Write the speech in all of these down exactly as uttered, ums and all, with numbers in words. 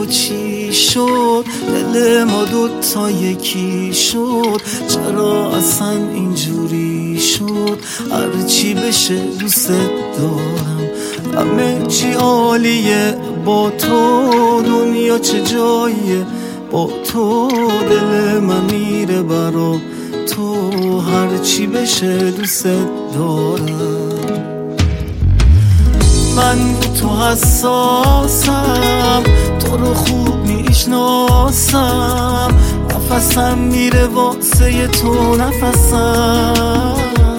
چی شد؟ دل ما دوتا یکی شد، چرا اصلا اینجوری شد؟ هرچی بشه دوست دارم، همه چی عالیه با تو، دنیا چه جاییه با تو، دل من میره برا تو، هرچی بشه دوست دارم. من تو حساسم، تو رو خوب میشناسم، نفسم میره واسه تو نفسم،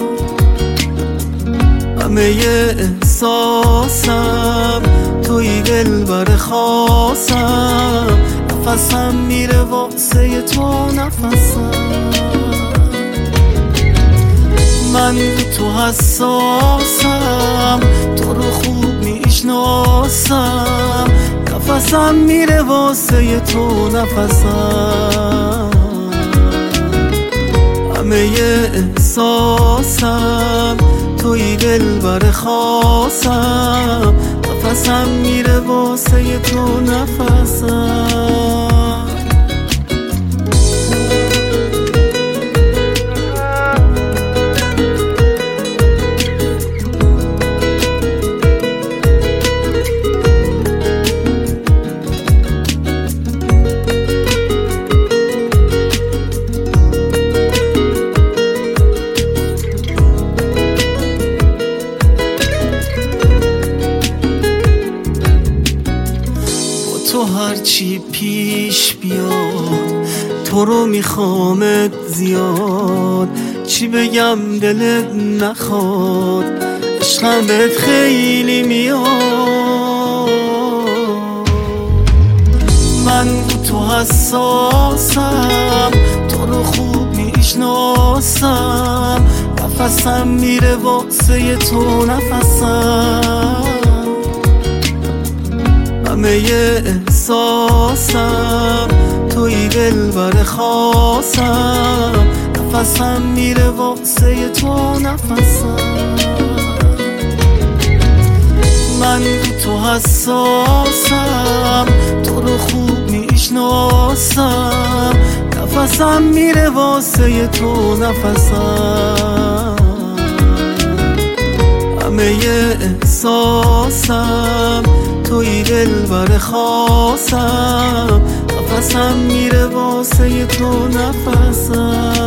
همه احساسم توی دلبر خاصم، نفسم میره واسه تو نفسم. من تو حساسم، تو رو خوب میشناسم، نفسم میره واسه تو نفسم، همه احساسم توی دلبر خاصم، نفسم میره واسه تو نفسم. تو هرچی پیش بیاد، تو رو میخوامت زیاد، چی بگم دلت نخواد، عشقم بهت خیلی میاد. من تو حساسم، تو رو خوب میشناسم، نفسم میره واسه تو نفسم، همه احساسم توی دلبر خاصم، نفسم میره واسه تو نفسم. من تو حساسم، تو رو خوب میشناسم، نفسم میره واسه تو نفسم، همه احساسم توی دلبر خاصم، نفسم میره واسه تو نفسم.